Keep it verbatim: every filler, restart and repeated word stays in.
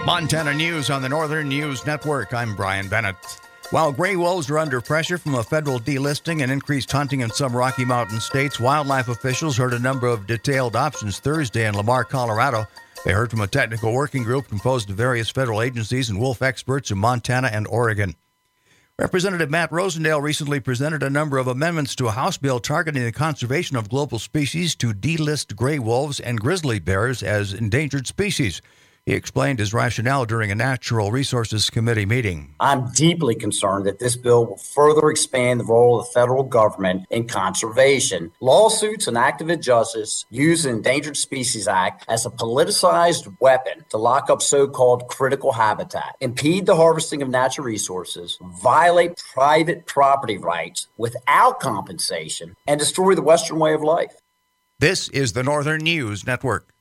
Montana News on the Northern News Network. I'm Brian Bennett. While gray wolves are under pressure from a federal delisting and increased hunting in some Rocky Mountain states, wildlife officials heard a number of detailed options Thursday in Lamar, Colorado. They heard from a technical working group composed of various federal agencies and wolf experts in Montana and Oregon. Representative Matt Rosendale recently presented a number of amendments to a House bill targeting the conservation of global species to delist gray wolves and grizzly bears as endangered species. He explained his rationale during a Natural Resources Committee meeting. I'm deeply concerned that this bill will further expand the role of the federal government in conservation. Lawsuits and activist justice use the Endangered Species Act as a politicized weapon to lock up so-called critical habitat, impede the harvesting of natural resources, violate private property rights without compensation, and destroy the Western way of life. This is the Northern News Network.